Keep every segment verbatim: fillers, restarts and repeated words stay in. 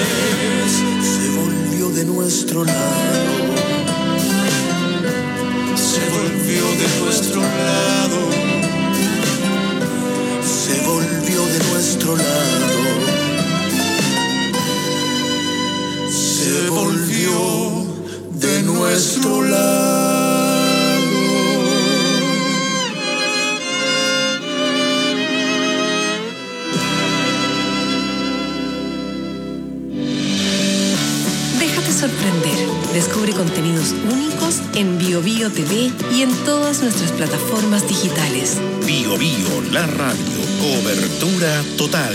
se volvió de nuestro lado, se volvió de nuestro lado, se volvió de nuestro lado, se volvió de nuestro lado. Sorprender. Descubre contenidos únicos en Bio Bio T V y en todas nuestras plataformas digitales. Bio Bio, la radio. Cobertura total.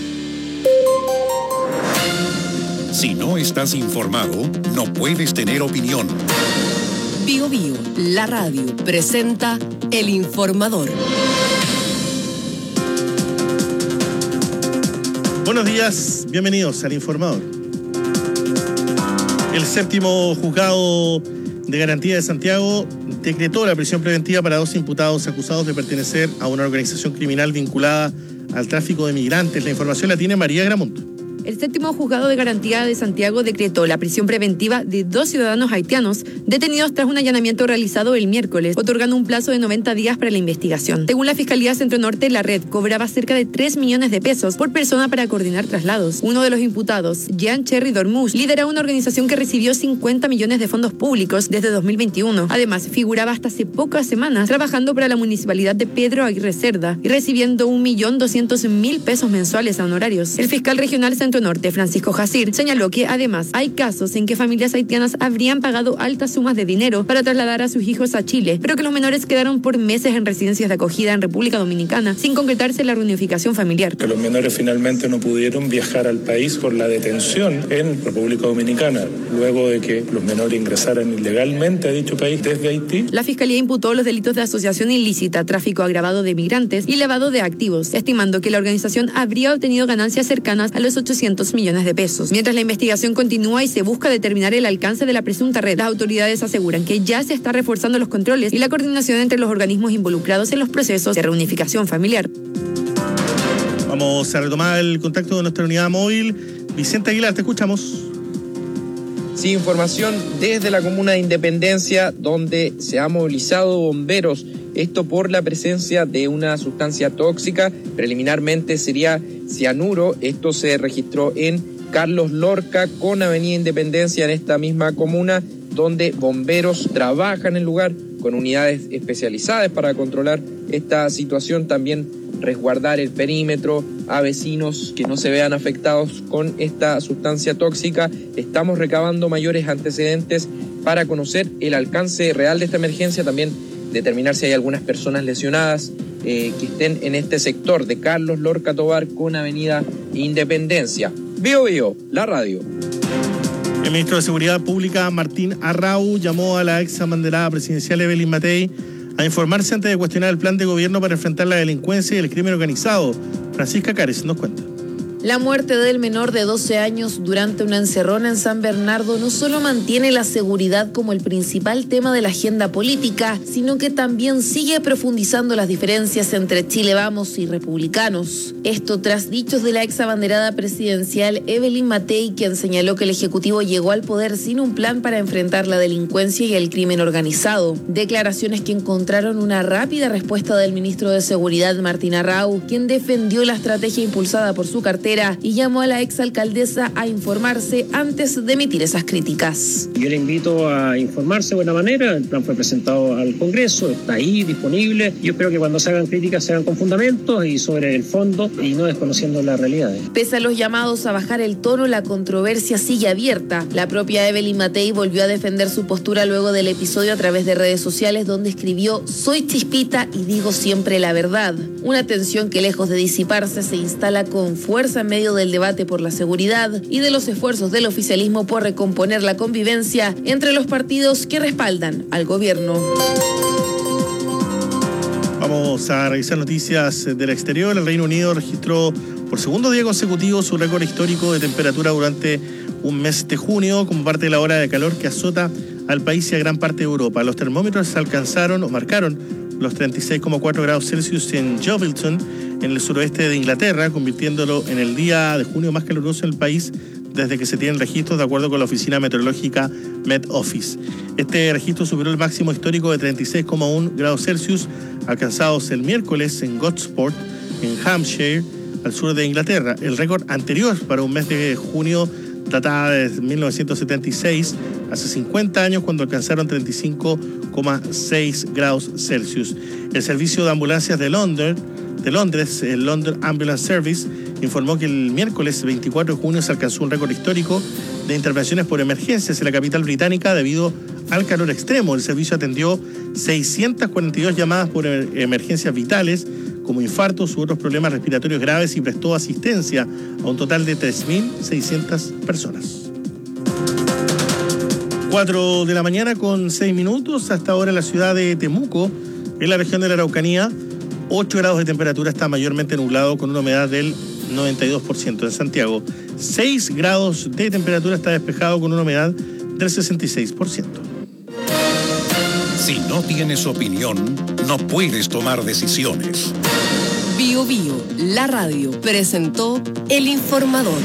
Si no estás informado, no puedes tener opinión. Bio Bio, la radio, presenta El Informador. Buenos días, bienvenidos al Informador. El séptimo juzgado de garantía de Santiago decretó la prisión preventiva para dos imputados acusados de pertenecer a una organización criminal vinculada al tráfico de migrantes. La información la tiene María Gramonte. El séptimo juzgado de garantía de Santiago decretó la prisión preventiva de dos ciudadanos haitianos detenidos tras un allanamiento realizado el miércoles, otorgando un plazo de noventa días para la investigación. Según la Fiscalía Centro Norte, la red cobraba cerca de tres millones de pesos por persona para coordinar traslados. Uno de los imputados, Jean Cherry Dormus, lidera una organización que recibió cincuenta millones de fondos públicos desde dos mil veintiuno. Además, figuraba hasta hace pocas semanas trabajando para la municipalidad de Pedro Aguirre Cerda y recibiendo un millón doscientos mil pesos mensuales a honorarios. El fiscal regional Centro Norte, Francisco Jacir, señaló que además hay casos en que familias haitianas habrían pagado altas sumas de dinero para trasladar a sus hijos a Chile, pero que los menores quedaron por meses en residencias de acogida en República Dominicana sin concretarse la reunificación familiar. Que los menores finalmente no pudieron viajar al país por la detención en República Dominicana, luego de que los menores ingresaran ilegalmente a dicho país desde Haití. La Fiscalía imputó los delitos de asociación ilícita, tráfico agravado de migrantes y lavado de activos, estimando que la organización habría obtenido ganancias cercanas a los ochocientos millones de pesos. Mientras la investigación continúa y se busca determinar el alcance de la presunta red, las autoridades aseguran que ya se está reforzando los controles y la coordinación entre los organismos involucrados en los procesos de reunificación familiar. Vamos a retomar el contacto de nuestra unidad móvil. Vicente Aguilar, te escuchamos. Sí, información desde la comuna de Independencia, donde se han movilizado bomberos, esto por la presencia de una sustancia tóxica, preliminarmente sería cianuro. Esto se registró en Carlos Lorca con Avenida Independencia, en esta misma comuna, donde bomberos trabajan en el lugar con unidades especializadas para controlar esta situación, también resguardar el perímetro a vecinos que no se vean afectados con esta sustancia tóxica. Estamos recabando mayores antecedentes para conocer el alcance real de esta emergencia, también determinar si hay algunas personas lesionadas eh, que estén en este sector de Carlos Lorca Tobar con Avenida Independencia. Bio Bio, la radio. El ministro de Seguridad Pública, Martín Arrau, llamó a la ex abanderada presidencial Evelyn Matei a informarse antes de cuestionar el plan de gobierno para enfrentar la delincuencia y el crimen organizado. Francisca Cárez nos cuenta. La muerte del menor de doce años durante una encerrona en San Bernardo no solo mantiene la seguridad como el principal tema de la agenda política, sino que también sigue profundizando las diferencias entre Chile Vamos y republicanos. Esto tras dichos de la ex abanderada presidencial Evelyn Matei, quien señaló que el Ejecutivo llegó al poder sin un plan para enfrentar la delincuencia y el crimen organizado. Declaraciones que encontraron una rápida respuesta del ministro de Seguridad, Martín Arrau, quien defendió la estrategia impulsada por su cartera y llamó a la exalcaldesa a informarse antes de emitir esas críticas. Yo le invito a informarse de buena manera. El plan fue presentado al Congreso, está ahí disponible. Yo espero que cuando se hagan críticas se hagan con fundamentos y sobre el fondo y no desconociendo la realidad. Pese a los llamados a bajar el tono, la controversia sigue abierta. La propia Evelyn Matei volvió a defender su postura luego del episodio a través de redes sociales, donde escribió: "Soy chispita y digo siempre la verdad". Una tensión que, lejos de disiparse, se instala con fuerza en medio del debate por la seguridad y de los esfuerzos del oficialismo por recomponer la convivencia entre los partidos que respaldan al gobierno. Vamos a revisar noticias del exterior. El Reino Unido registró por segundo día consecutivo su récord histórico de temperatura durante un mes de junio, como parte de la ola de calor que azota al país y a gran parte de Europa. Los termómetros alcanzaron o marcaron los treinta y seis coma cuatro grados Celsius en Jovelton, en el suroeste de Inglaterra, convirtiéndolo en el día de junio más caluroso en el país desde que se tienen registros, de acuerdo con la oficina meteorológica Met Office. Este registro superó el máximo histórico de treinta y seis coma uno grados Celsius alcanzados el miércoles en Gosport, en Hampshire, al sur de Inglaterra. El récord anterior para un mes de junio databa de mil novecientos setenta y seis, hace cincuenta años, cuando alcanzaron treinta y cinco coma seis grados Celsius. El servicio de ambulancias de Londres, de Londres, el London Ambulance Service, informó que el miércoles veinticuatro de junio se alcanzó un récord histórico de intervenciones por emergencias en la capital británica debido al calor extremo. El servicio atendió seiscientas cuarenta y dos llamadas por emergencias vitales, como infartos u otros problemas respiratorios graves, y prestó asistencia a un total de tres mil seiscientas personas. cuatro de la mañana con seis minutos, hasta ahora en la ciudad de Temuco, en la región de la Araucanía, ocho grados de temperatura, está mayormente nublado con una humedad del noventa y dos por ciento. En Santiago, seis grados de temperatura, está despejado con una humedad del sesenta y seis por ciento. Si no tienes opinión, no puedes tomar decisiones. Bio Bio, la radio, presentó El Informador.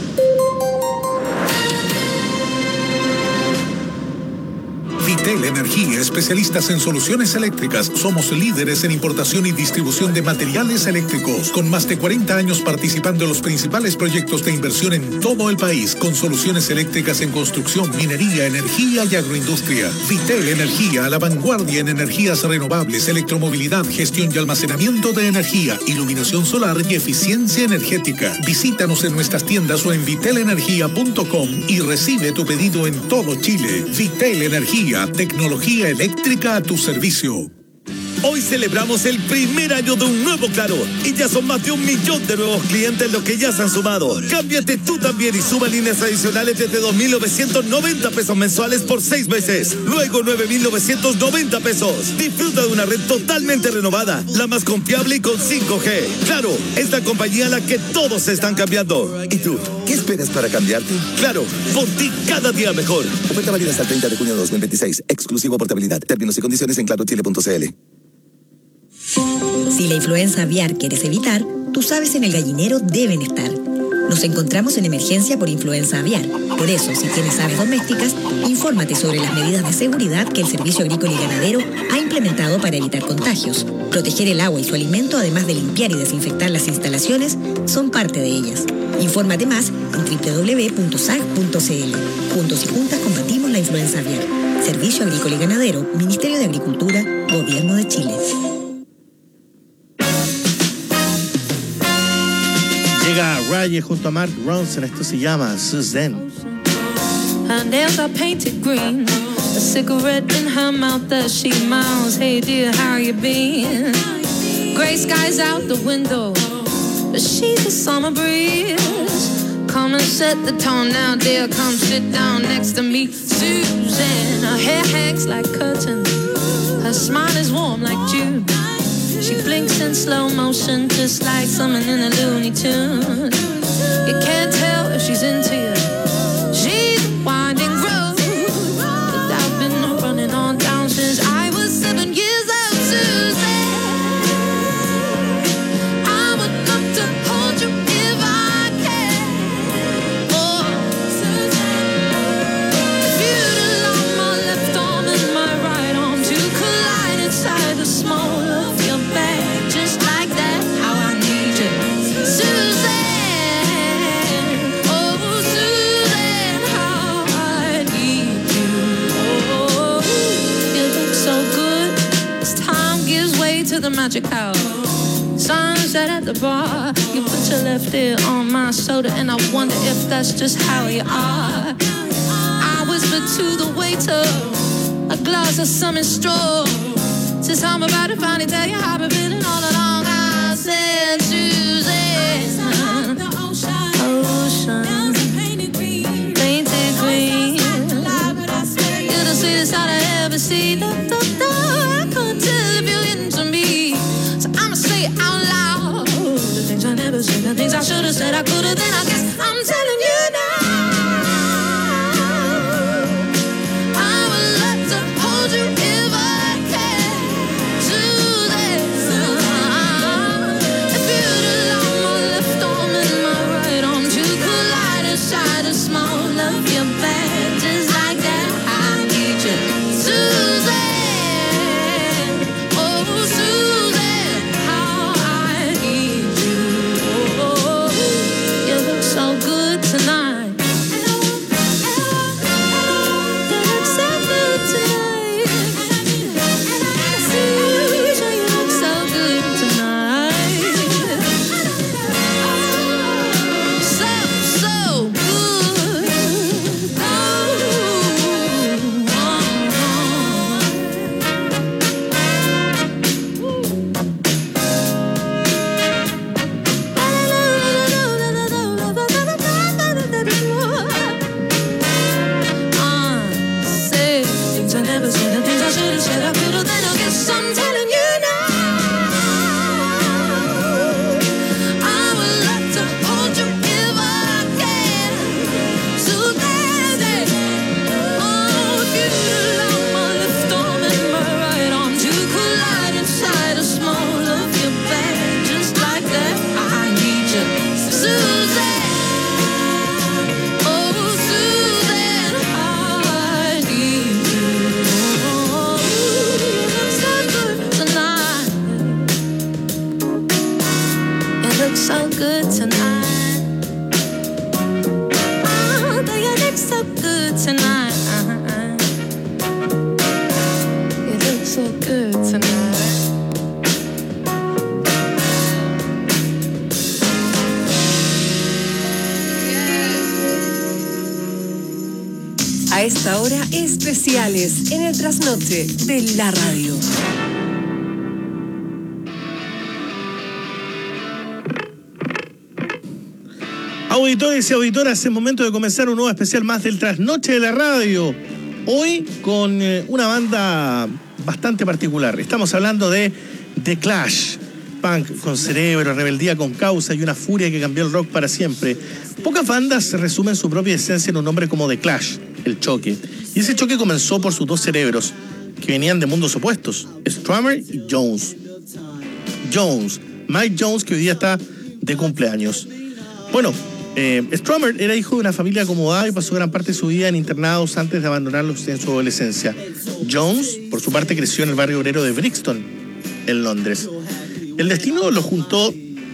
Vitel Energía, especialistas en soluciones eléctricas. Somos líderes en importación y distribución de materiales eléctricos, con más de cuarenta años participando en los principales proyectos de inversión en todo el país, con soluciones eléctricas en construcción, minería, energía y agroindustria. Vitel Energía, a la vanguardia en energías renovables, electromovilidad, gestión y almacenamiento de energía, iluminación solar y eficiencia energética. Visítanos en nuestras tiendas o en vitel energía punto com y recibe tu pedido en todo Chile. Vitel Energía, tecnología eléctrica a tu servicio. Hoy celebramos el primer año de un nuevo Claro y ya son más de un millón de nuevos clientes los que ya se han sumado. Cámbiate tú también y suma líneas adicionales desde dos mil novecientos noventa pesos mensuales por seis meses. Luego nueve mil novecientos noventa pesos. Disfruta de una red totalmente renovada, la más confiable y con cinco G. Claro, es la compañía a la que todos se están cambiando. ¿Y tú? ¿Qué esperas para cambiarte? Claro, por ti cada día mejor. Oferta válida hasta el treinta de junio de dos mil veintiséis. Exclusivo portabilidad. Términos y condiciones en claro chile punto c l. Si la influenza aviar quieres evitar, tus aves en el gallinero deben estar. Nos encontramos en emergencia por influenza aviar. Por eso, si tienes aves domésticas, infórmate sobre las medidas de seguridad que el Servicio Agrícola y Ganadero ha implementado para evitar contagios. Proteger el agua y su alimento, además de limpiar y desinfectar las instalaciones, son parte de ellas. Infórmate más en doble u doble u doble u punto s a g punto c l. Juntos y juntas combatimos la influenza aviar. Servicio Agrícola y Ganadero, Ministerio de Agricultura, Gobierno de Chile. Llega Raye junto a Mark Ronson, esto se llama Suzanne. Her nails are painted green, a cigarette in her mouth as she miles. Hey dear, how you been? Gray skies out the window, but she's a summer breeze. Come and set the tone now, dear, come sit down next to me. Suzanne, her hair hangs like curtains, her smile is warm like June. She blinks in slow motion, just like someone in a Looney Tune. You can't tell if she's into you. She's a winding road, but I've been running on down since I was seven years old. Suzanne, I would love to hold you if I can. Oh, Suzanne, if you'd allow my left arm and my right arm to collide inside the small of your back, just like that, how I need you, Suzanne. Oh, Suzanne, how I need you. Oh, you look so good as time gives way to the magic hour. Sunset at the bar, you put your left ear on my shoulder, and I wonder if that's just how you are. I whisper to the waiter, a glass of summer straw. Since I'm about to finally tell you how I've been feeling all along, I said, Suzanne, the ocean, painted green, painted green. You're the sweetest sight I ever seen. Da, da, da. I couldn't tell if you're into me, so I'ma say it out loud. The things I never said, the things I should have said, I could have. Then I guess I'm telling you now. I would love to hold you if I can. Suzanne. of your bed, just like that. I need you, Suzanne. Oh, Suzanne, how I need you. Oh, you look so good tonight. You look so good tonight. Susan, you look so good tonight. So, so good. Oh, Uh, say things I never said and things I should have said. I could have, then I guess I'm telling you now. I would love to hold you if I can. Suzanne, oh, if you'd allow my left arm and my right arm to collide inside a small of your bed, just like that. I need you, Suzanne. Oh, Suzanne, I need you. Oh, you look so good tonight. You look so good tonight. Oh, you look so good tonight. You look so good tonight. A esta hora, especiales en el trasnoche de la radio. Auditores y auditoras, es momento de comenzar un nuevo especial más del trasnoche de la radio. Hoy con eh, una banda bastante particular. Estamos hablando de The Clash. Punk con cerebro, rebeldía con causa y una furia que cambió el rock para siempre. Pocas bandas resumen su propia esencia en un nombre como The Clash, el choque. Y ese choque comenzó por sus dos cerebros, que venían de mundos opuestos, Strummer y Jones. Jones, Mike Jones, que hoy día está de cumpleaños. Bueno, eh, Strummer era hijo de una familia acomodada y pasó gran parte de su vida en internados antes de abandonarlos en su adolescencia. Jones, por su parte, creció en el barrio obrero de Brixton, en Londres. El destino lo juntó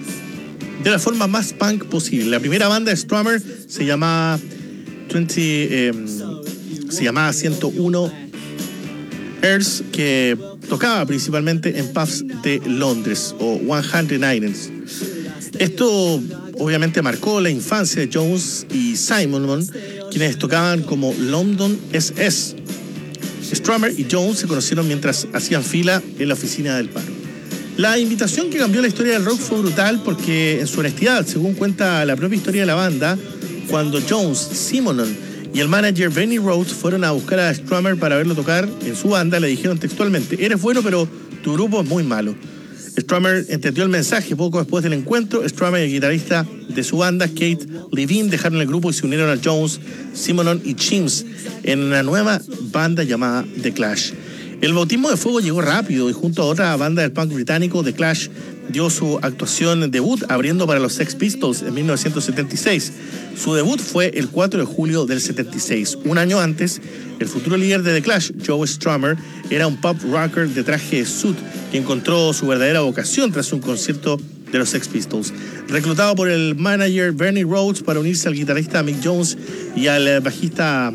de la forma más punk posible. La primera banda de Strummer se llamaba veinte, eh, se llamaba ciento uno Hertz, que tocaba principalmente en pubs de Londres, o ciento Irons. Esto obviamente marcó la infancia de Jones y Simon, quienes tocaban como London S S. Strummer y Jones se conocieron mientras hacían fila en la oficina del paro. La invitación que cambió la historia del rock fue brutal porque, en su honestidad, según cuenta la propia historia de la banda, cuando Jones, Simonon y el manager Benny Rhodes fueron a buscar a Strummer para verlo tocar en su banda, le dijeron textualmente: eres bueno, pero tu grupo es muy malo. Strummer entendió el mensaje. Poco después del encuentro, Strummer y el guitarrista de su banda, Kate Levine, dejaron el grupo y se unieron a Jones, Simonon y Chims en una nueva banda llamada The Clash. El bautismo de fuego llegó rápido y junto a otra banda del punk británico, The Clash dio su actuación debut abriendo para los Sex Pistols en mil novecientos setenta y seis. Su debut fue el cuatro de julio del setenta y seis. Un año antes, el futuro líder de The Clash, Joe Strummer, era un pop rocker de traje de suit que encontró su verdadera vocación tras un concierto de los Sex Pistols. Reclutado por el manager Bernie Rhodes para unirse al guitarrista Mick Jones y al bajista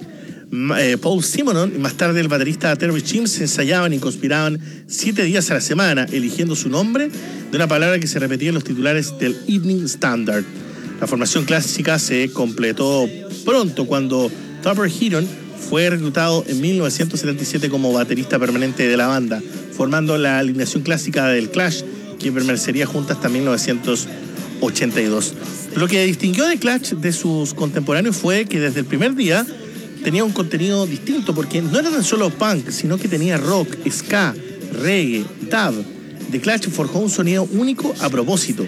Eh, Paul Simonon y más tarde el baterista Terry Chims, ensayaban y conspiraban siete días a la semana, eligiendo su nombre de una palabra que se repetía en los titulares del Evening Standard. La formación clásica se completó pronto cuando Tupper Heaton fue reclutado en mil novecientos setenta y siete como baterista permanente de la banda, formando la alineación clásica del Clash, que permanecería junta hasta mil novecientos ochenta y dos. Lo que distinguió de Clash de sus contemporáneos fue que desde el primer día tenía un contenido distinto, porque no era tan solo punk, sino que tenía rock, ska, reggae, dub. The Clash forjó un sonido único a propósito.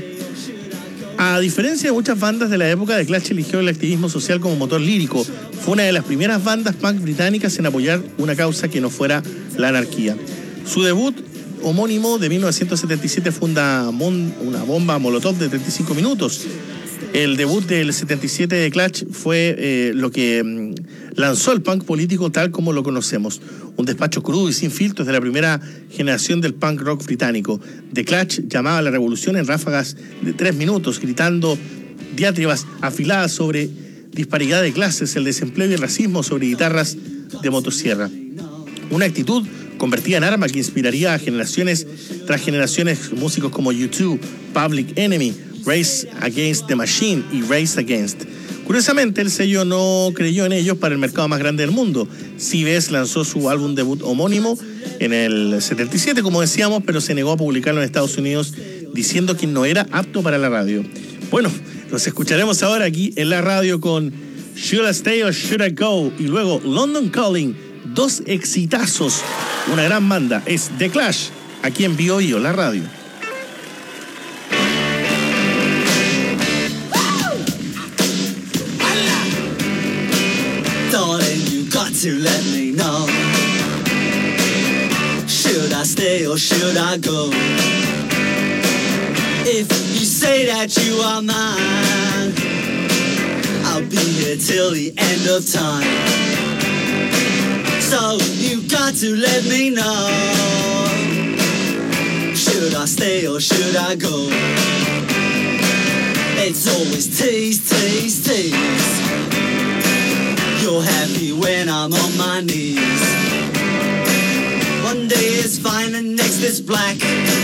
A diferencia de muchas bandas de la época, The Clash eligió el activismo social como motor lírico. Fue una de las primeras bandas punk británicas en apoyar una causa que no fuera la anarquía. Su debut homónimo de mil novecientos setenta y siete fue una, una bomba molotov de treinta y cinco minutos. El debut del setenta y siete de Clash fue eh, lo que mm, lanzó el punk político tal como lo conocemos. Un despacho crudo y sin filtros de la primera generación del punk rock británico. The Clash llamaba a la revolución en ráfagas de tres minutos, gritando diatribas afiladas sobre disparidad de clases, el desempleo y el racismo sobre guitarras de motosierra. Una actitud convertida en arma que inspiraría a generaciones tras generaciones músicos como U dos, Public Enemy, Rage Against the Machine y Rage Against. Curiosamente, el sello no creyó en ellos para el mercado más grande del mundo. C B S lanzó su álbum debut homónimo en el setenta y siete, como decíamos, pero se negó a publicarlo en Estados Unidos diciendo que no era apto para la radio. Bueno, los escucharemos ahora aquí en la radio con Should I Stay or Should I Go y luego London Calling, dos exitazos, una gran banda. Es The Clash, aquí en Bio Bio, la radio. Darling, you got to let me know. Should I stay or should I go? If you say that you are mine, I'll be here till the end of time. So you got to let me know. Should I stay or should I go? It's always tease, tease, tease. You're happy when I'm on my knees. One day it's fine and next it's black.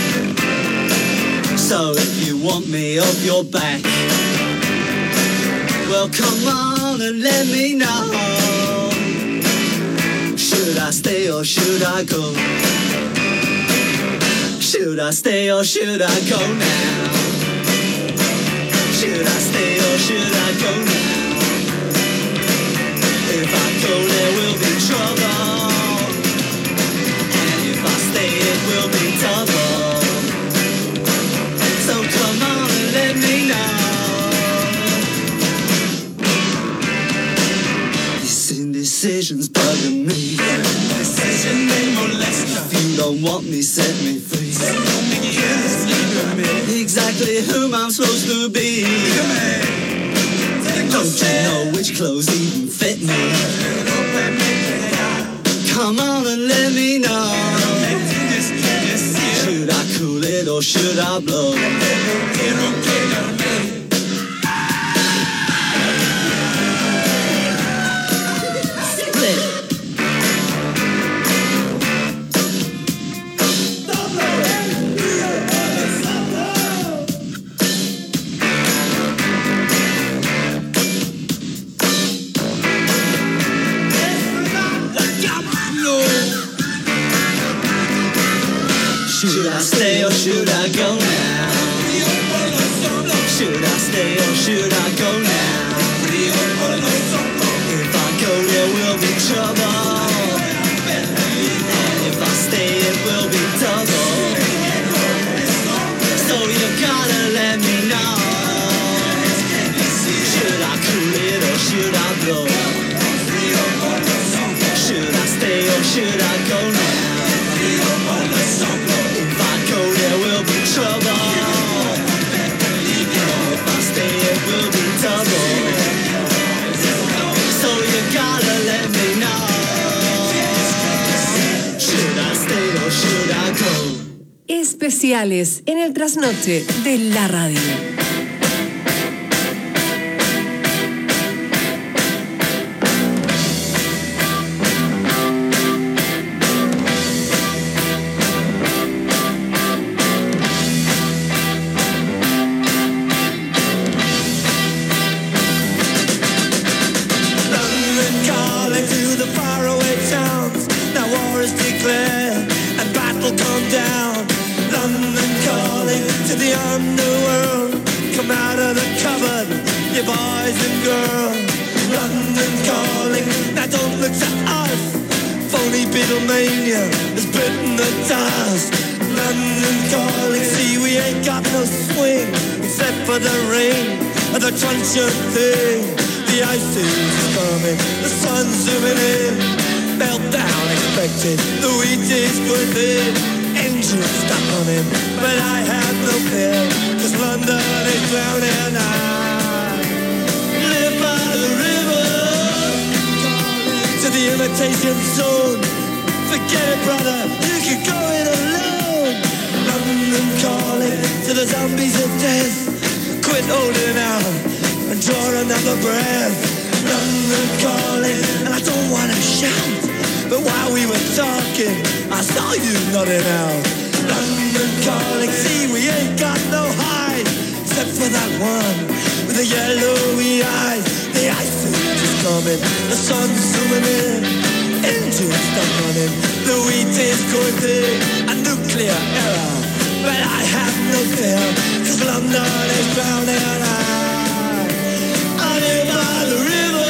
So if you want me off your back, well come on and let me know. Should I stay or should I go? Should I stay or should I go now? Should I stay or should I go now? If I go there will be trouble, and if I stay it will be double. So come on and let me know. This indecision's bugging me. Indecision may molest you. If you don't want me, set me free. Exactly whom I'm supposed to be. Don't you know which clothes even fit me? Come on and let me know. Should I cool it or should I blow? Split. Should I stay or should I go now? Should I stay or should I go now? If I go there will be trouble, and if I stay it will be double. So you gotta let me know. Should I cool it or should I blow? Should I stay or should I go now? If I go there will be trouble, and if I stay it will be double. So you gotta let me know. Should I stay or should I go? Especiales en el trasnoche de la radio. Truncheon thing, the ice is coming, the sun's zooming in, meltdown expected, the wheat is good in, engines stuck on him, but I have no fear, cause London is drowning out. mutation zone. Forget it, brother, you can go it alone. London calling to the zombies of death. Quit holding out and draw another breath. London calling, and I don't wanna shout, but while we were talking, I saw you nodding out. London calling, see we ain't got no hide, except for that one with the yellowy eyes. The ice age is coming, the sun's zooming in, engines stop running, the wheat is going big, a nuclear error. But I have no fear, cause London is drowning and I, I live by the river.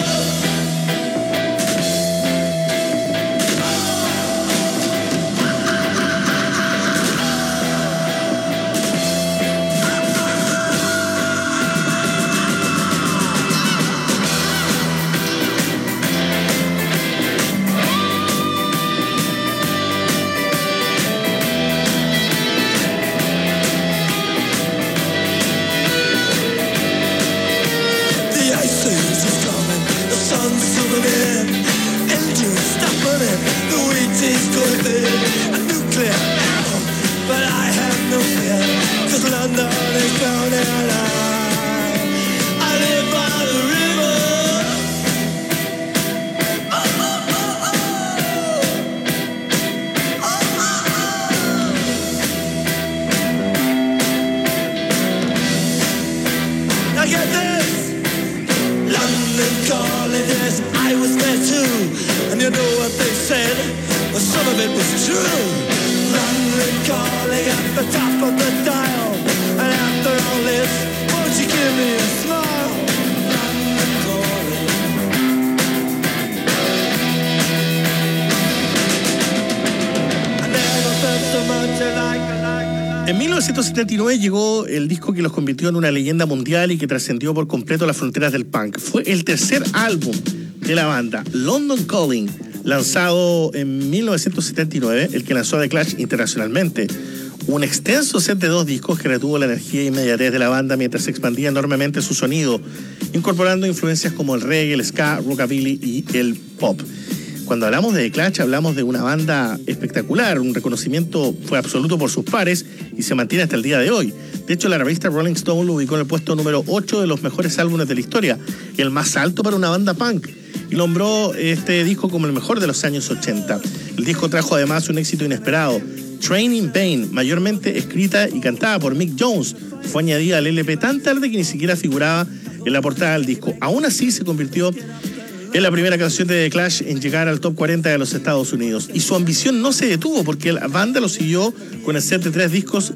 En mil novecientos setenta y nueve llegó el disco que los convirtió en una leyenda mundial y que trascendió por completo las fronteras del punk. Fue el tercer álbum de la banda, London Calling, lanzado en mil novecientos setenta y nueve, el que lanzó a The Clash internacionalmente. Un extenso set de dos discos que retuvo la energía e inmediatez de la banda mientras se expandía enormemente su sonido, incorporando influencias como el reggae, el ska, rockabilly y el pop. Cuando hablamos de The Clash, hablamos de una banda espectacular, un reconocimiento fue absoluto por sus pares y se mantiene hasta el día de hoy. De hecho, la revista Rolling Stone lo ubicó en el puesto número ocho de los mejores álbumes de la historia, el más alto para una banda punk, y nombró este disco como el mejor de los años ochenta. El disco trajo además un éxito inesperado. Train in Vain, mayormente escrita y cantada por Mick Jones, fue añadida al L P tan tarde que ni siquiera figuraba en la portada del disco. Aún así se convirtió en la primera canción de The Clash en llegar al top cuarenta de los Estados Unidos. Y su ambición no se detuvo porque la banda lo siguió con el set de tres discos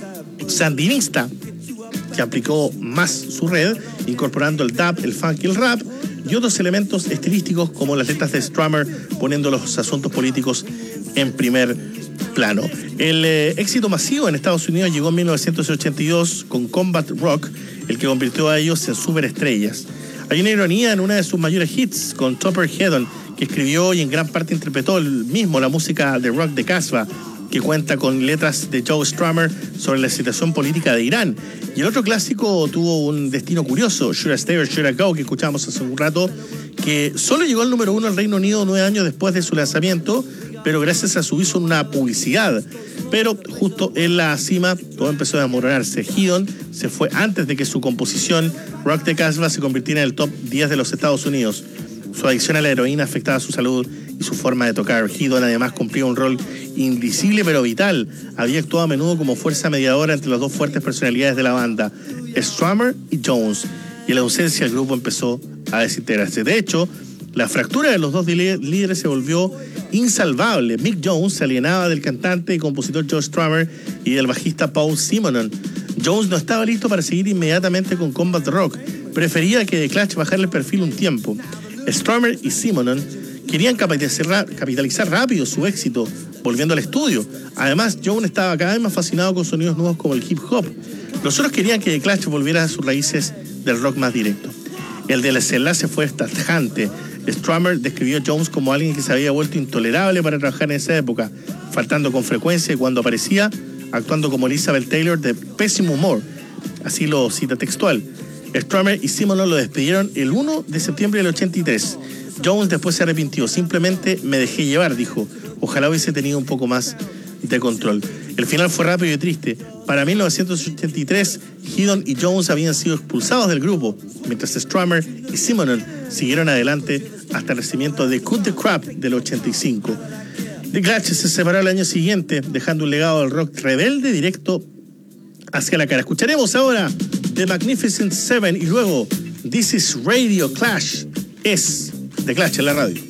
sandinista, que aplicó más su red, incorporando el dub, el funk y el rap, y otros elementos estilísticos como las letras de Strummer, poniendo los asuntos políticos en primer plano. El eh, éxito masivo en Estados Unidos llegó en mil novecientos ochenta y dos con Combat Rock, el que convirtió a ellos en superestrellas. Hay una ironía en una de sus mayores hits, con Topper Headon, que escribió y en gran parte interpretó el mismo la música de rock de Casbah, que cuenta con letras de Joe Strummer sobre la situación política de Irán. Y el otro clásico tuvo un destino curioso, Should I Stay or Should I Go, que escuchamos hace un rato, que solo llegó al número uno al Reino Unido nueve años después de su lanzamiento, pero gracias a su uso en una publicidad. Pero justo en la cima todo empezó a desmoronarse. Headon se fue antes de que su composición Rock de Casbah se convirtiera en el top diez de los Estados Unidos. Su adicción a la heroína afectaba su salud y su forma de tocar. Headon además cumplía un rol invisible pero vital. Había actuado a menudo como fuerza mediadora entre las dos fuertes personalidades de la banda, Strummer y Jones, y en la ausencia el grupo empezó a desintegrarse. De hecho, la fractura de los dos líderes se volvió insalvable. Mick Jones se alienaba del cantante y compositor Joe Strummer y del bajista Paul Simonon. Jones no estaba listo para seguir inmediatamente con Combat Rock. Prefería que The Clash bajara el perfil un tiempo. Strummer y Simonon querían capitalizar, capitalizar rápido su éxito, volviendo al estudio. Además, Jones estaba cada vez más fascinado con sonidos nuevos como el hip hop. Los otros querían que The Clash volviera a sus raíces del rock más directo. El desenlace fue tajante. Strummer describió a Jones como alguien que se había vuelto intolerable para trabajar en esa época, faltando con frecuencia y cuando aparecía, actuando como Elizabeth Taylor de pésimo humor. Así lo cita textual. Strummer y Simonon lo despidieron el primero de septiembre del ochenta y tres. Jones después se arrepintió. Simplemente me dejé llevar, dijo. Ojalá hubiese tenido un poco más de control. El final fue rápido y triste. Para mil novecientos ochenta y tres, Hedon y Jones habían sido expulsados del grupo, mientras Strummer y Simonon siguieron adelante hasta el nacimiento de Cut the Crap del ochenta y cinco. The Clash se separó el año siguiente, dejando un legado del rock rebelde directo hacia la cara. Escucharemos ahora The Magnificent Seven y luego This is Radio Clash. Es The Clash en la radio.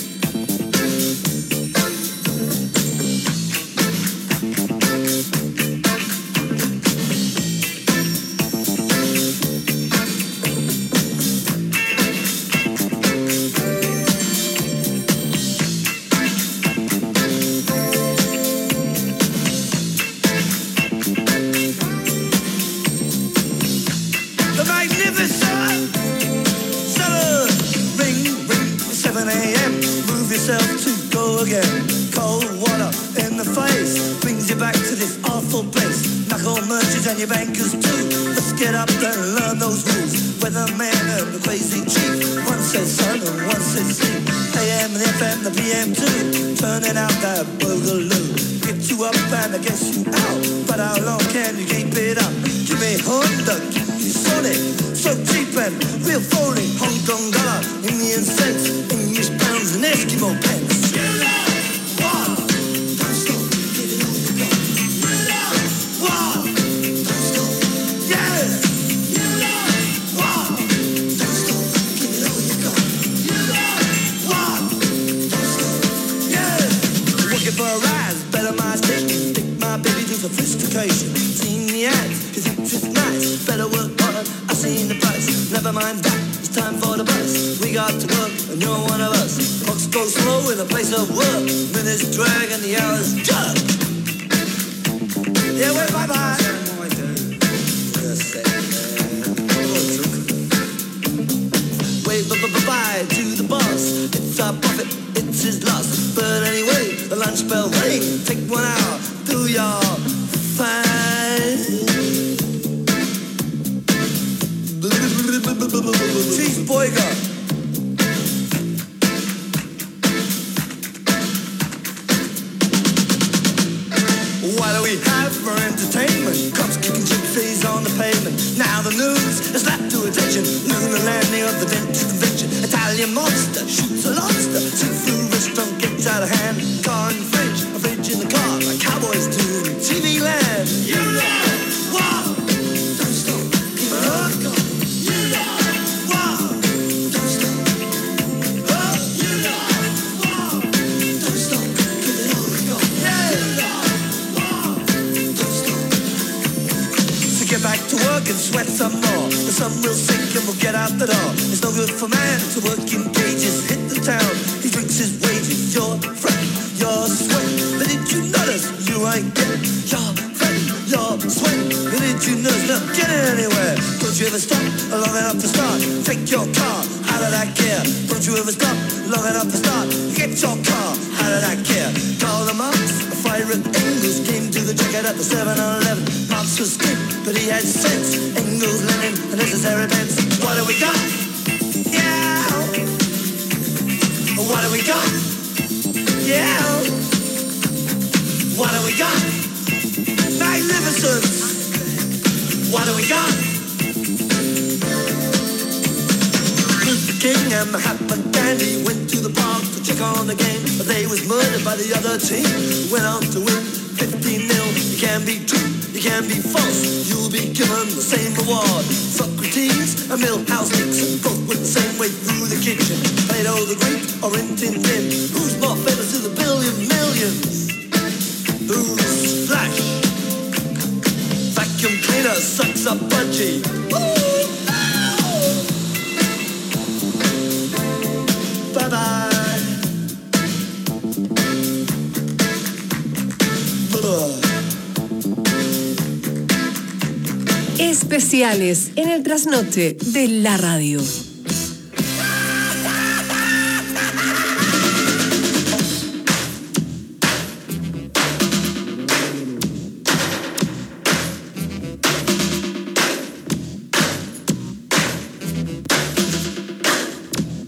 Especiales en el trasnoche de la radio.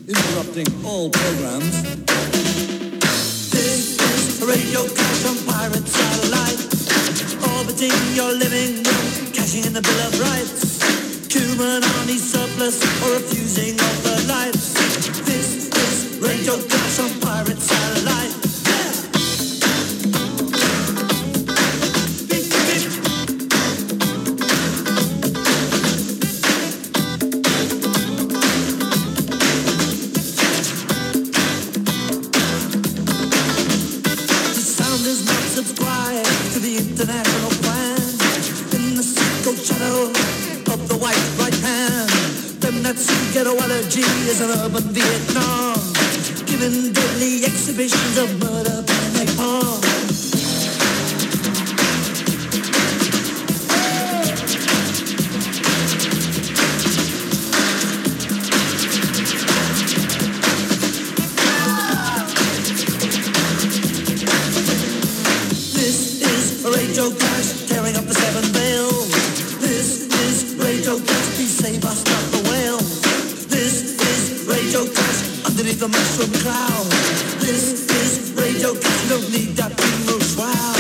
interrupting all programs. This is Radio Clash on Pirate Satellite, orbiting your living room, cashing in the Bill of Rights. Human army surplus or refusing of the lights. This is Radio Clash on Pirate Satellite. International plan in the secret shadow of the white right hand. Them that see ghetto allergy is an urban Vietnam, giving deadly exhibitions of murder and napalm. Radio Clash, tearing up the seven veils. This is Radio Clash, please save us, not the whale. This is Radio Clash, underneath the mushroom cloud. This is Radio Clash, don't need that funeral shroud.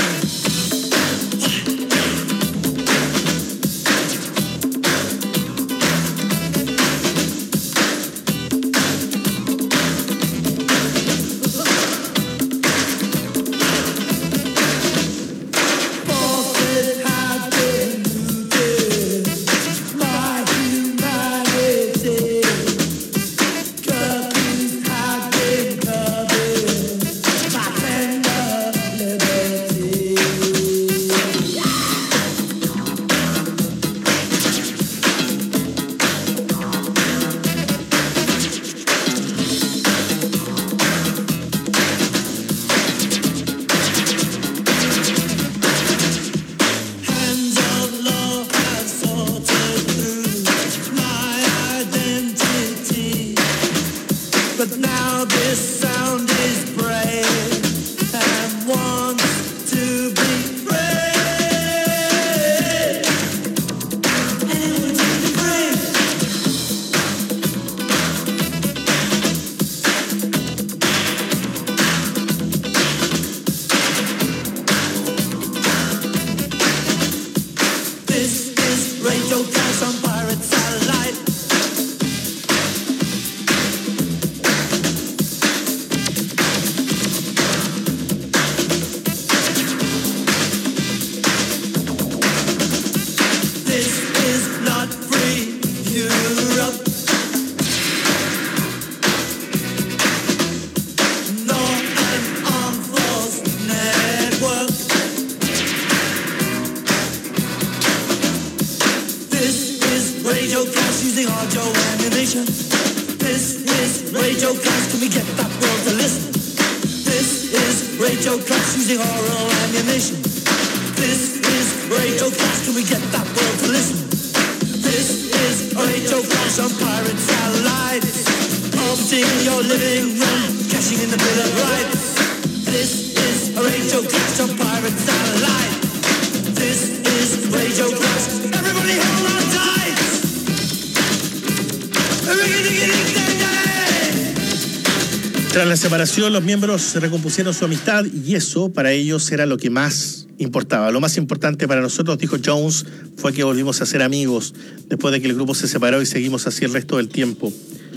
Tras la separación, los miembros recompusieron su amistad y eso para ellos era lo que más importaba. Lo más importante para nosotros, dijo Jones, fue que volvimos a ser amigos después de que el grupo se separó y seguimos así el resto del tiempo.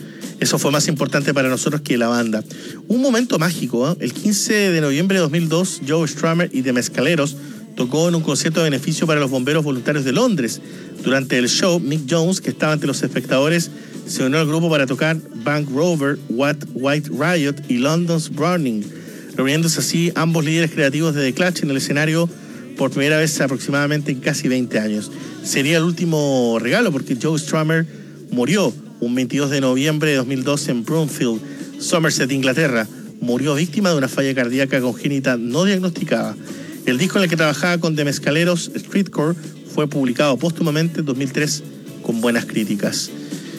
Eso fue más importante para nosotros que la banda. Un momento mágico, ¿eh? El quince de noviembre de dos mil dos, Joe Strummer y The Mezcaleros tocó en un concierto de beneficio para los bomberos voluntarios de Londres. Durante el show, Mick Jones, que estaba ante los espectadores, se unió al grupo para tocar Bank Rover, What White Riot y London's Burning, reuniéndose así ambos líderes creativos de The Clash en el escenario por primera vez aproximadamente en casi veinte años. Sería el último regalo porque Joe Strummer murió un veintidós de noviembre de dos mil dos en Broomfield, Somerset, Inglaterra. Murió víctima de una falla cardíaca congénita no diagnosticada. El disco en el que trabajaba con The Mezcaleros, Streetcore, fue publicado póstumamente en dos mil tres con buenas críticas.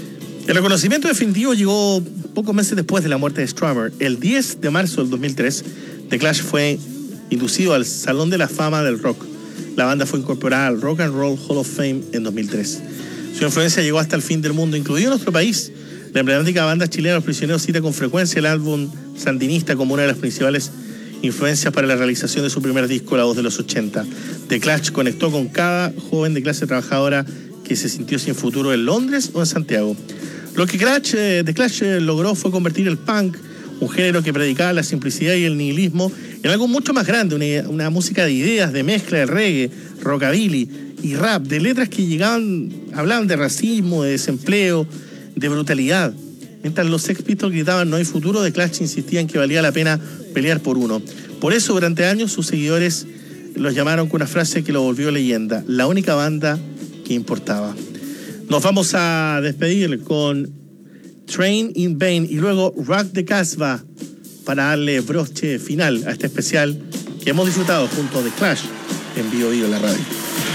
El reconocimiento definitivo llegó pocos meses después de la muerte de Strummer. El diez de marzo del dos mil tres, The Clash fue inducido al Salón de la Fama del Rock. La banda fue incorporada al Rock and Roll Hall of Fame en dos mil tres. Su influencia llegó hasta el fin del mundo, incluido nuestro país. La emblemática banda chilena Los Prisioneros cita con frecuencia el álbum sandinista como una de las principales influencias para la realización de su primer disco, La Voz de los ochenta. The Clash conectó con cada joven de clase trabajadora que se sintió sin futuro en Londres o en Santiago. Lo que Clash, eh, The Clash eh, logró fue convertir el punk, un género que predicaba la simplicidad y el nihilismo, en algo mucho más grande, una, una música de ideas, de mezcla de reggae, rockabilly y rap, de letras que llegaban, hablaban de racismo, de desempleo, de brutalidad. Mientras los Sex Pistols gritaban no hay futuro, The Clash insistía en que valía la pena pelear por uno. Por eso durante años sus seguidores los llamaron con una frase que lo volvió leyenda: la única banda que importaba. Nos vamos a despedir con Train in Vain y luego Rock the Casbah para darle broche final a este especial que hemos disfrutado junto a The Clash en Bio Bio en la radio.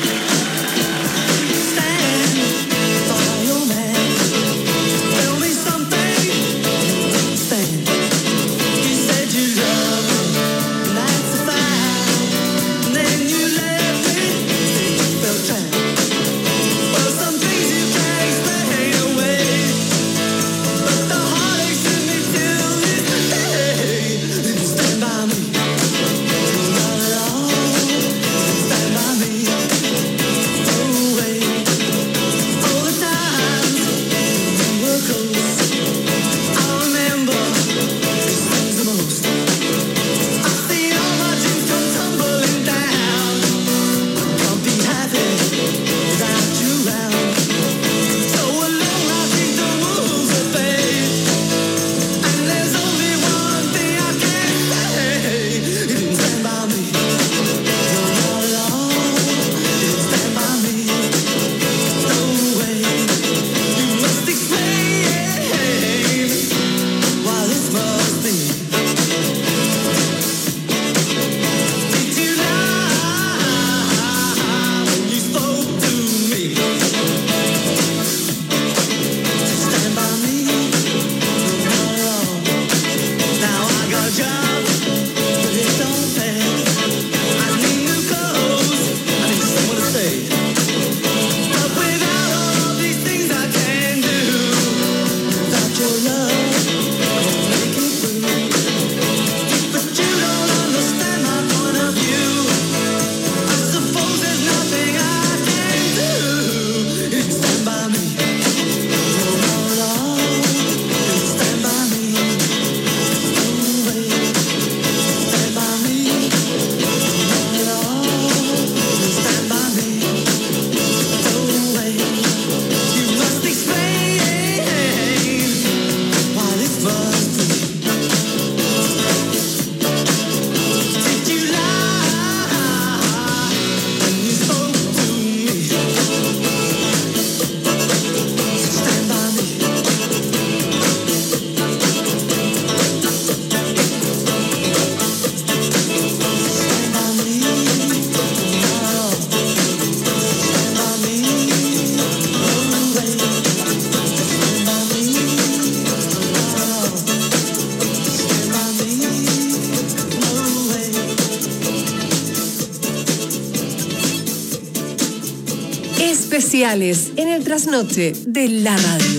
Especiales en el trasnoche de la radio.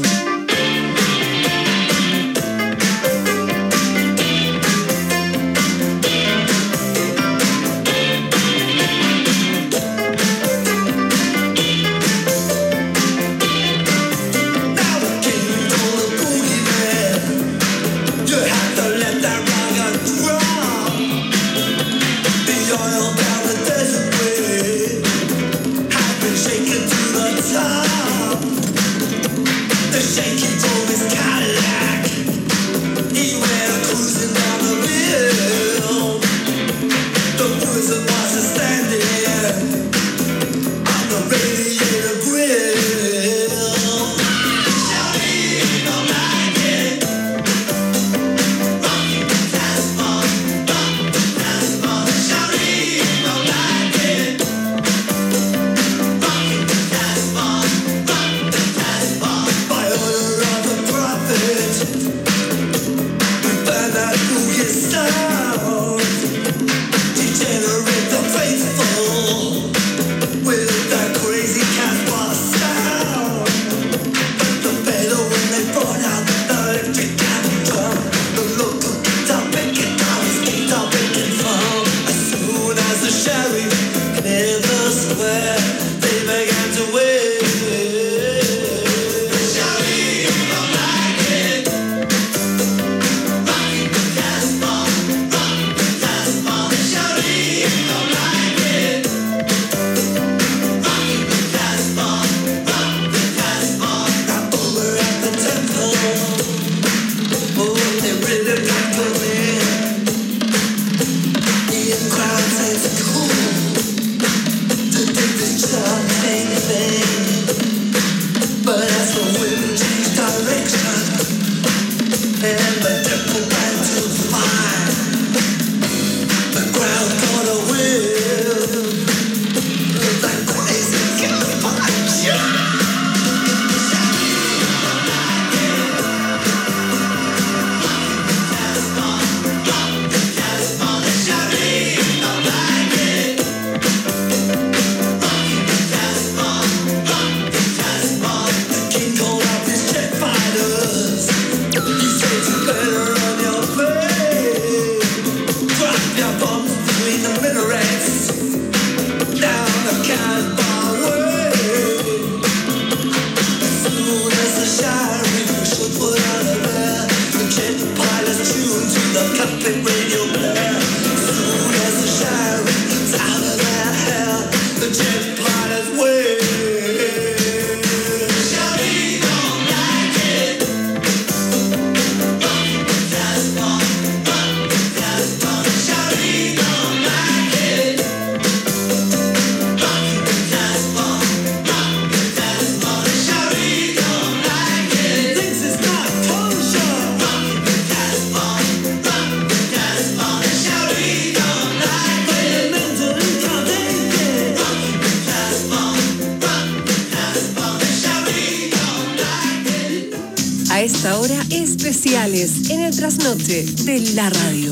The shame A esta hora, especiales en el trasnoche de la radio.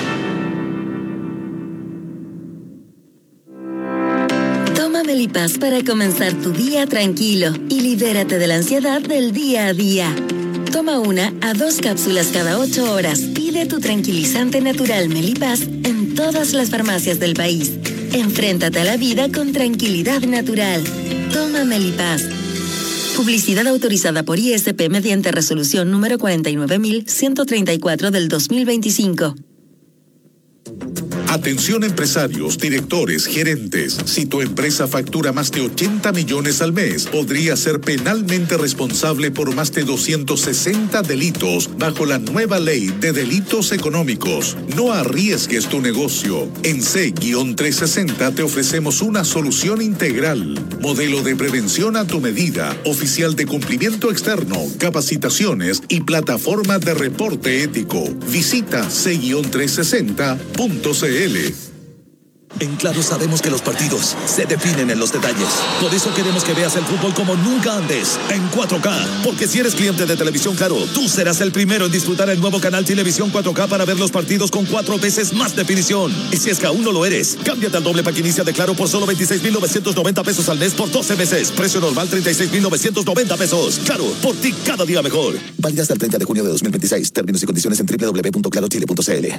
Toma Melipaz para comenzar tu día tranquilo y libérate de la ansiedad del día a día. Toma una a dos cápsulas cada ocho horas. Pide tu tranquilizante natural Melipaz en todas las farmacias del país. Enfréntate a la vida con tranquilidad natural. Toma Melipaz. Publicidad autorizada por I S P mediante resolución número cuarenta y nueve mil ciento treinta y cuatro del dos mil veinticinco. Atención empresarios, directores, gerentes. Si tu empresa factura más de ochenta millones al mes, podría ser penalmente responsable por más de doscientos sesenta delitos bajo la nueva ley de delitos económicos. No arriesgues tu negocio. En C trescientos sesenta te ofrecemos una solución integral. Modelo de prevención a tu medida, oficial de cumplimiento externo, capacitaciones y plataforma de reporte ético. Visita C trescientos sesenta punto c l. En Claro sabemos que los partidos se definen en los detalles. Por eso queremos que veas el fútbol como nunca antes, en cuatro K. Porque si eres cliente de Televisión Claro, tú serás el primero en disfrutar el nuevo canal Televisión cuatro K para ver los partidos con cuatro veces más definición. Y si es que aún no lo eres, cámbiate al doble pack inicia de Claro por solo veintiséis mil novecientos noventa pesos al mes por doce meses. Precio normal treinta y seis mil novecientos noventa pesos. Claro, por ti cada día mejor. Válida hasta el treinta de junio de dos mil veintiséis. Términos y condiciones en doble u doble u doble u punto claro chile punto c l.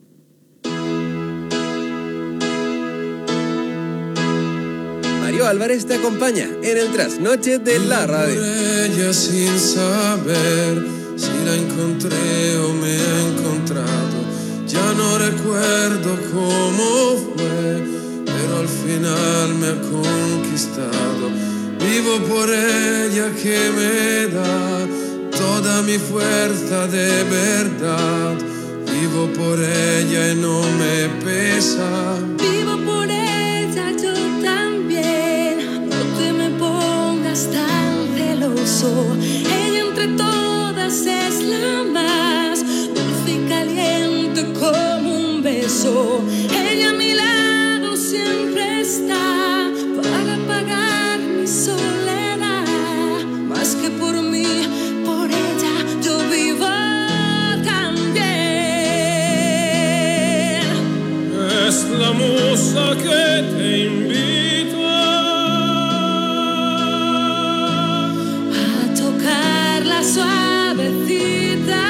Mario Álvarez te acompaña en el trasnoche de la radio. Por ella sin saber si la encontré o me he encontrado. Ya no recuerdo cómo fue, pero al final me ha conquistado. Vivo por ella que me da toda mi fuerza de verdad. Vivo por ella y no me pesa. Vivo por ella yo también. No te me pongas tan celoso. Ella entre todas es la más dulce y caliente como un beso. Ella a mi lado siempre está para apagar mi soledad. Más que por mí, por ella yo vivo también. Es la musa que te invita a tocar la suavecita.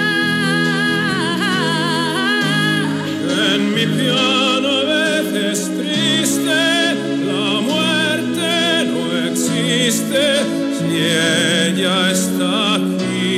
En mi piano a veces triste, la muerte no existe si ella está aquí.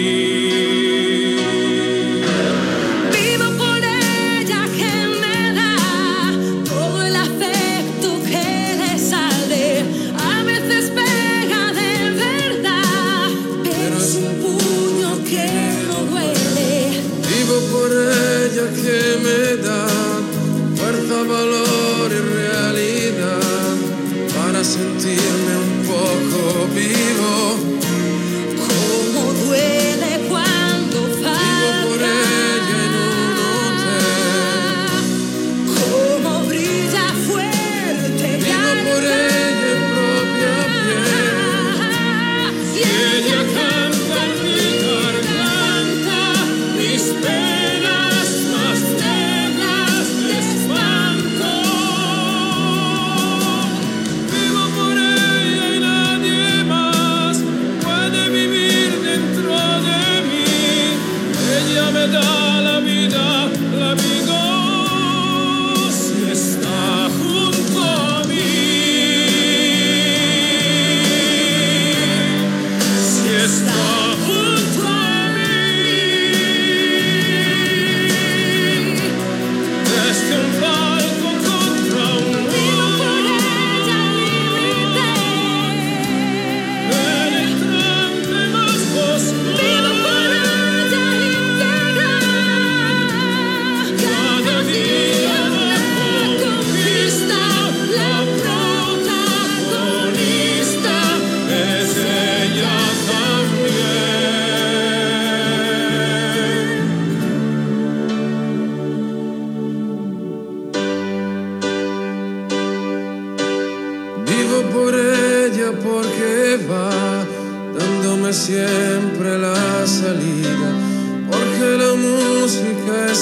Vivo por ella que me da todo el afecto que le sale. A veces pega de verdad, pero es un puño que no duele. Vivo por ella que me da fuerza, valor y realidad para sentirme un poco vivo. Cómo duele cuando falta. Vivo por ella en un hotel. Cómo brilla fuerte. Vivo por ella en propia piel. Y ella canta en mi garganta mis penas más negras de espanto. Vivo por ella y nadie más.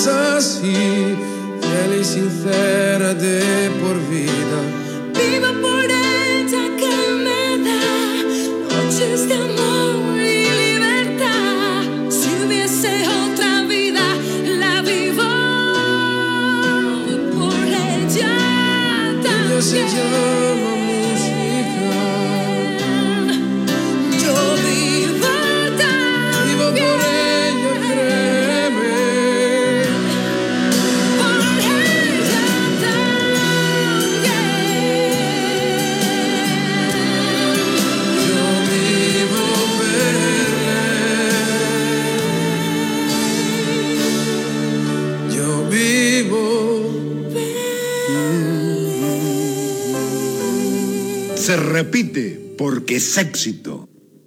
es así, fiel y sincera de por vida. Vivo por ella que me da noches de amor y libertad. Si hubiese otra vida, la vivo por ella también. Ella se llama música. Yo vivo también. Vivo por ella, créeme. Por ella Yo vivo verle. Yo vivo. Se repite porque es éxito.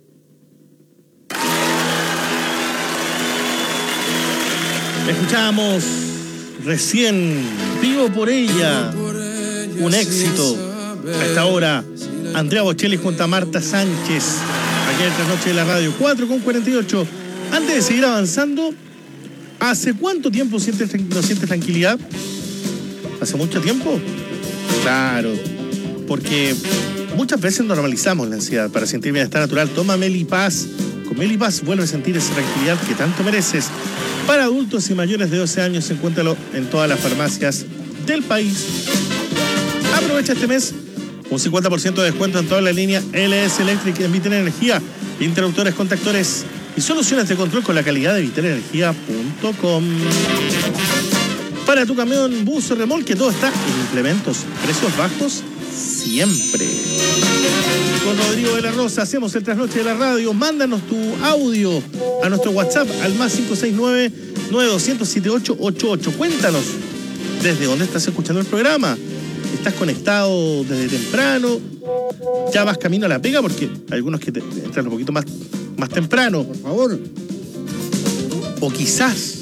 Escuchábamos recién Vivo por ella, un éxito. A esta hora, Andrea Bocelli junto a Marta Sánchez, aquí en Trasnoche de la Radio, cuatro con cuarenta y ocho. Antes de seguir avanzando, ¿hace cuánto tiempo sientes, no sientes tranquilidad? ¿Hace mucho tiempo? Claro, porque muchas veces normalizamos la ansiedad para sentir bienestar natural. Toma Melipaz. Con Melipaz vuelve a sentir esa tranquilidad que tanto mereces. Para adultos y mayores de doce años, encuéntralo en todas las farmacias del país. Aprovecha este mes un cincuenta por ciento de descuento en toda la línea L S Electric en Vitel Energía, interruptores, contactores y soluciones de control con la calidad de vitel energía punto com. Para tu camión, bus o remolque, todo está en implementos. Precios bajos siempre. Con Rodrigo de la Rosa hacemos el Trasnoche de la Radio. Mándanos tu audio a nuestro WhatsApp al más cinco seis nueve, nueve dos cero cero, siete ocho ocho ocho. Cuéntanos desde dónde estás escuchando el programa. ¿Estás conectado desde temprano? ¿Ya vas camino a la pega? Porque hay algunos que te entran un poquito más, más temprano, por favor. O quizás,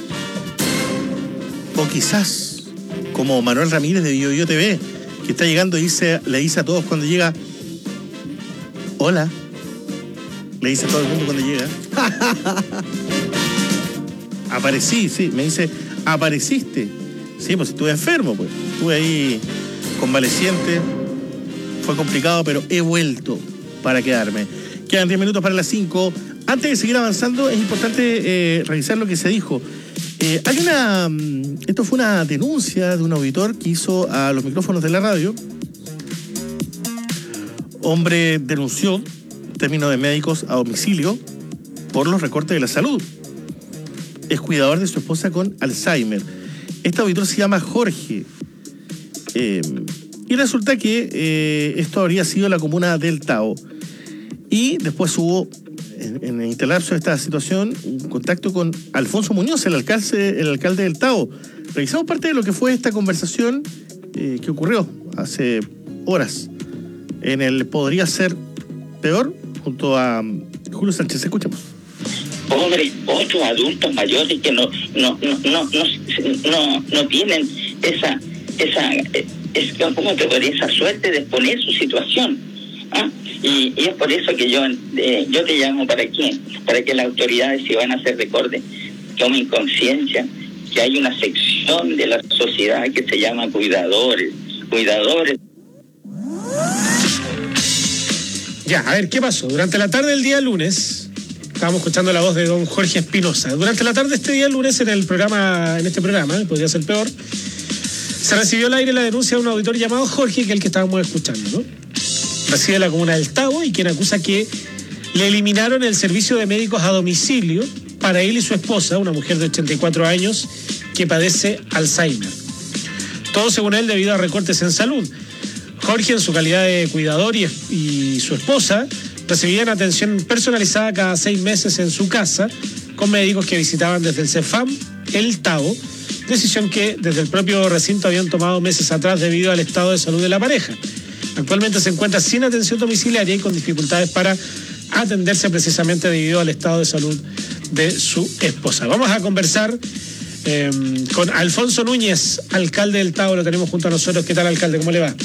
o quizás, como Manuel Ramírez de Bio Bio T V, que está llegando y dice, le dice a todos cuando llega: hola. Le dice a todo el mundo cuando llega. Aparecí, sí, me dice, apareciste. Sí, pues estuve enfermo, pues. Estuve ahí convaleciente. Fue complicado, pero he vuelto para quedarme. Quedan diez minutos para las cinco. Antes de seguir avanzando, es importante eh, revisar lo que se dijo. Eh, hay una... Esto fue una denuncia de un auditor que hizo a los micrófonos de la radio. Hombre denunció, en términos de médicos a domicilio, por los recortes de la salud. Es cuidador de su esposa con Alzheimer. Este auditor se llama Jorge. Eh, y resulta que eh, esto habría sido la comuna del Tao. Y después hubo, en, en el interlapso de esta situación, un contacto con Alfonso Muñoz, el alcalde, el alcalde del Tao. Revisamos parte de lo que fue esta conversación eh, que ocurrió hace horas en el Podría Ser Peor, junto a um, Julio Sánchez. Escuchamos. Pobres, otros adultos mayores que no no no no no, no, no tienen esa esa es, ¿cómo te podría? Esa suerte de exponer su situación. ¿Ah? Y, y es por eso que yo eh, yo te llamo para qué, para que las autoridades, si van a hacer recortes, tomen conciencia que hay una sección de la sociedad que se llama cuidadores, cuidadores. Ya, a ver, ¿qué pasó? Durante la tarde del día lunes, estábamos escuchando la voz de don Jorge Espinosa. Durante la tarde de este día lunes, en el programa, en este programa, Podría Ser Peor, se recibió al aire la denuncia de un auditor llamado Jorge, que es el que estábamos escuchando, ¿no? Reside la comuna del Tao y quien acusa que le eliminaron el servicio de médicos a domicilio para él y su esposa, una mujer de ochenta y cuatro años que padece Alzheimer. Todo según él debido a recortes en salud. Jorge, en su calidad de cuidador y, y su esposa, recibían atención personalizada cada seis meses en su casa con médicos que visitaban desde el CEFAM, el Tao, decisión que desde el propio recinto habían tomado meses atrás debido al estado de salud de la pareja. Actualmente se encuentra sin atención domiciliaria y con dificultades para atenderse precisamente debido al estado de salud de su esposa. Vamos a conversar eh, con Alfonso Núñez, alcalde del Tao, lo tenemos junto a nosotros. ¿Qué tal, alcalde? ¿Cómo le va?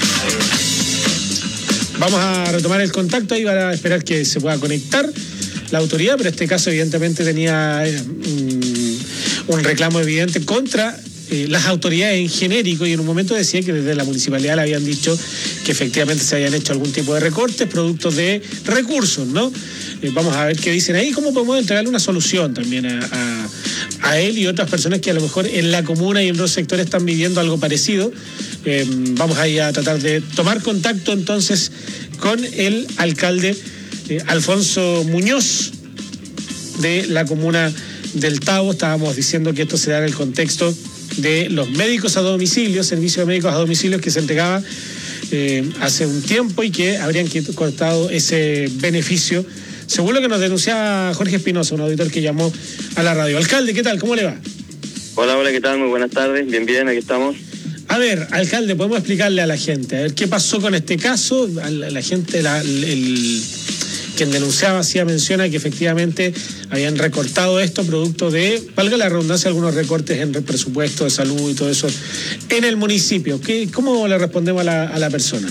Vamos a retomar el contacto ahí para esperar que se pueda conectar. la autoridad, pero este caso evidentemente tenía eh, un, un reclamo evidente contra eh, las autoridades en genérico, y en un momento decía que desde la municipalidad le habían dicho que efectivamente se habían hecho algún tipo de recortes producto de recursos, ¿no? Eh, vamos a ver qué dicen ahí, cómo podemos entregarle una solución también a, a, a él y otras personas que a lo mejor en la comuna y en otros sectores están viviendo algo parecido. Eh, vamos ahí a tratar de tomar contacto entonces con el alcalde eh, Alfonso Muñoz de la comuna del Tabo. Estábamos diciendo que esto se da en el contexto de los médicos a domicilio, servicio de médicos a domicilio que se entregaba eh, hace un tiempo y que habrían cortado ese beneficio, según lo que nos denunciaba Jorge Espinosa, un auditor que llamó a la radio. Alcalde, ¿qué tal? ¿Cómo le va? Hola, hola, ¿qué tal? Muy buenas tardes. Bien, bien, aquí estamos. A ver, alcalde, podemos explicarle a la gente, a ver qué pasó con este caso. A la, la gente, la, el, quien denunciaba hacía mención a que efectivamente habían recortado esto producto de, valga la redundancia, algunos recortes en el presupuesto de salud y todo eso en el municipio. ¿Qué, cómo le respondemos a la, a la persona?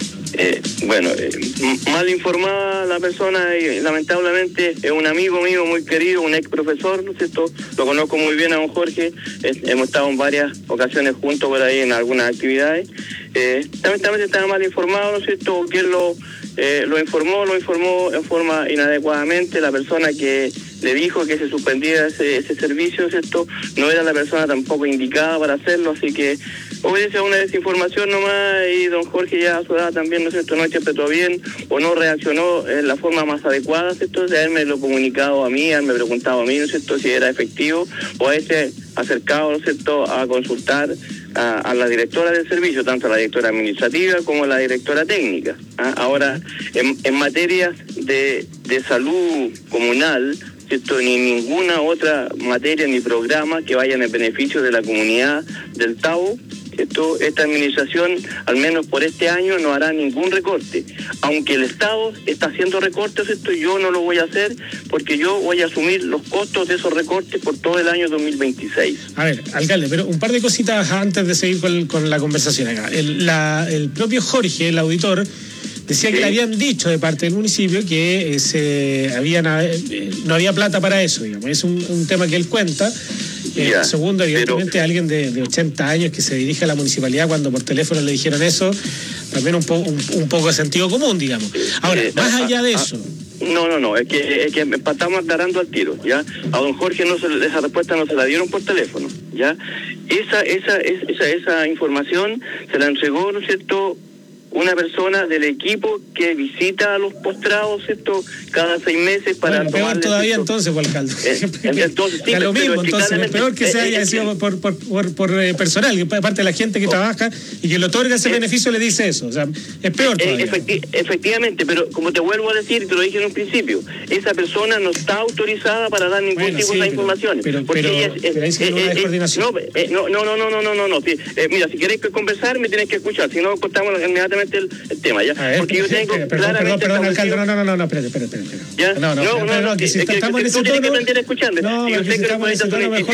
Eh, bueno, eh, mal informada la persona y lamentablemente es un amigo mío muy querido, un ex profesor, ¿no es cierto? Lo conozco muy bien a don Jorge, eh, hemos estado en varias ocasiones juntos por ahí en algunas actividades. Eh, lamentablemente estaba mal informado, ¿no es cierto? Quien lo, eh, lo informó, lo informó en forma inadecuadamente. La persona que le dijo que se suspendiera ese, ese servicio, ¿no es cierto? No era la persona tampoco indicada para hacerlo, así que obedece a una desinformación nomás, y don Jorge ya a su edad también, ¿no es cierto?, no interpretó bien o no reaccionó en la forma más adecuada, ¿cierto?, de haberme lo comunicado a mí, haberme preguntado a mí, ¿no es cierto?, si era efectivo, o haberse acercado, ¿no es cierto?, a consultar a, a la directora del servicio, tanto a la directora administrativa como a la directora técnica. ¿Ah? Ahora, en, en materias de, de salud comunal, ¿cierto?, ni ninguna otra materia ni programa que vaya en el beneficio de la comunidad del Tabo, Esto, esta administración, al menos por este año, no hará ningún recorte. Aunque el Estado está haciendo recortes, esto yo no lo voy a hacer porque yo voy a asumir los costos de esos recortes por todo el año dos mil veintiséis. A ver, alcalde, pero un par de cositas antes de seguir con, con la conversación acá. El, la, el propio Jorge, el auditor, decía que sí. Le habían dicho de parte del municipio que eh, se habían, eh, no había plata para eso, digamos. Es un, un tema que él cuenta. Eh, ya, segundo, evidentemente, pero alguien de, de ochenta años que se dirige a la municipalidad cuando por teléfono le dijeron eso, también un, po, un, un poco de sentido común, digamos. Ahora, eh, más allá de eso... No, no, no, es que, es que estamos aclarando al tiro, ¿ya? A don Jorge no se, esa respuesta no se la dieron por teléfono, ¿ya? Esa, esa, esa, esa información se la entregó, ¿no es cierto?, una persona del equipo que visita a los postrados, ¿cierto?, cada seis meses para bueno, peor todavía esto. Entonces, pues, alcalde. Eh, entonces, sí, lo mismo, es que entonces, es peor que eh, se haya sido eh, por, por, por, por eh, personal, que parte de la gente que oh, trabaja y que le otorga ese eh, beneficio le dice eso, o sea, es peor todavía. Efecti efectivamente, pero como te vuelvo a decir, y te lo dije en un principio, esa persona no está autorizada para dar ningún bueno, tipo sí, de pero, información. Pero, porque pero, ella es, pero es, es, una descoordinación. No, no, no, no, no, no, no, no. Sí, eh, mira, si queréis conversar, me tienes que escuchar, si no, cortamos inmediatamente el, el tema. ¿Ya? A ver, porque yo tengo perdón, perdón, perdón, alcalde, no, no, no, no, no, espérate, espérate, espérate. ¿Ya? No, no, no, no, no, que si estamos en ese tono... que aprender a escucharme. No, y yo sé que estamos en ese tono mejor...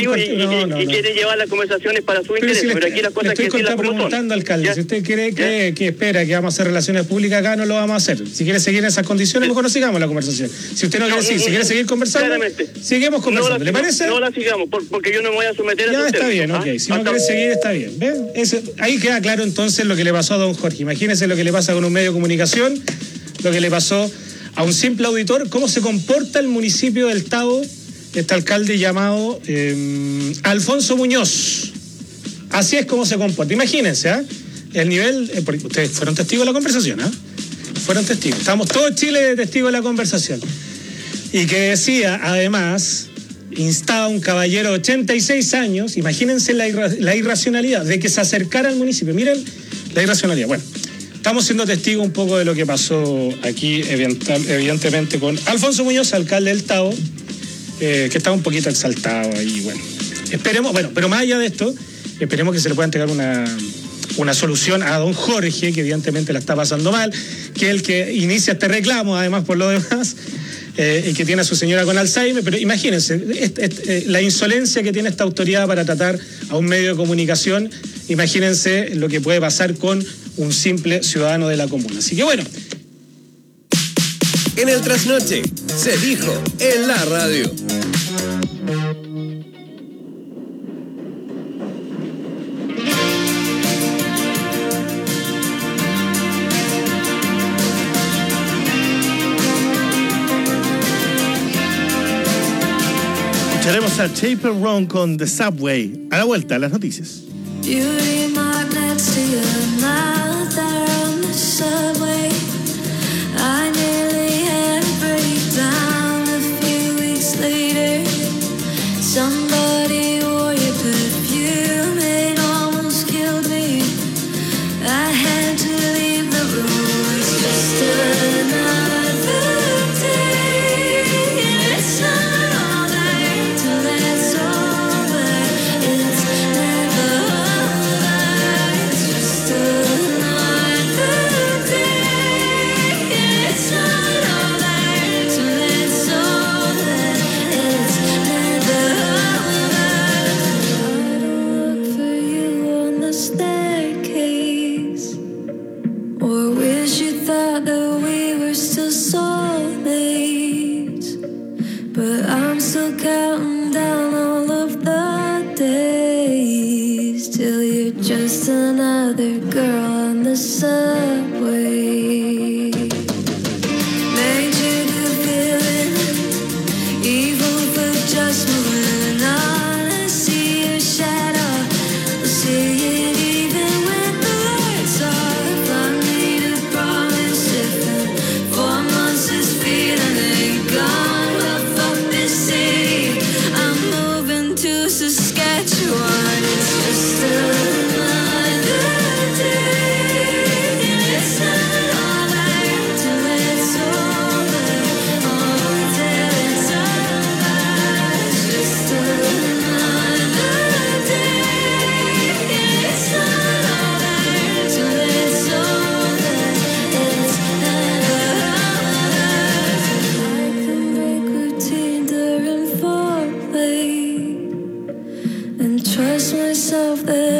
Y quiere llevar las conversaciones para su interés, pero aquí las cosas que estoy preguntando, alcalde, si usted cree que, que espera que vamos a hacer relaciones públicas acá, no lo vamos a hacer. Si quiere seguir en esas condiciones, mejor no sigamos la conversación. Si usted no quiere seguir, si quiere seguir conversando, seguimos conversando. ¿Le parece? No la sigamos, porque yo no me voy a someter a... Ya, está bien, ok. Si no quiere seguir, está bien. ¿Ven? Ahí queda claro entonces lo que le pasó a don Jorge. Imagínense lo que le pasa con un medio de comunicación, lo que le pasó a un simple auditor, cómo se comporta el municipio del Tabo, este alcalde llamado eh, Alfonso Muñoz. Así es como se comporta. Imagínense, ¿eh? El nivel, eh, porque ustedes fueron testigos de la conversación, ¿eh? Fueron testigos. Estamos todo Chile testigos de la conversación. Y que decía, además, instaba a un caballero de ochenta y seis años, imagínense la, irra la irracionalidad de que se acercara al municipio. Miren la irracionalidad. Bueno, estamos siendo testigos un poco de lo que pasó aquí, evidentemente, con Alfonso Muñoz, alcalde del Tabo, eh, que estaba un poquito exaltado ahí. Bueno, esperemos, bueno, pero más allá de esto, esperemos que se le pueda entregar una, una solución a don Jorge, que evidentemente la está pasando mal, que es el que inicia este reclamo, además, por lo demás, eh, y que tiene a su señora con Alzheimer. Pero imagínense, este, este, la insolencia que tiene esta autoridad para tratar a un medio de comunicación, imagínense lo que puede pasar con un simple ciudadano de la comuna. Así que bueno. En el trasnoche, se dijo en la radio. Escucharemos a Chaper Ron con The Subway. A la vuelta, las noticias. Beauty magnets to your mouth are on the subway. I nearly had a breakdown a few weeks later. Somebody wore your perfume, it almost killed me. I had to leave the room. It's just another day. It's not all right till it's over. It's never over. It's just another day. It's not all right till it's over. It's never over. I don't look for you on the staircase, or wish you thought that we were still soulmates. But I'm still counting down all of the days till you're just another girl on the subway. Major good feeling, evil for just moving on. I see your shadow, I see it even when the lights off. I made a promise if in four months this feeling ain't gone, well fuck this city, I'm moving to Saskatchewan. It's just another day. It's not all right till it's over. Oh, till it's over. It's just another day. It's not all right till it's over. It's never over. I can break routine during foreplay and trust myself that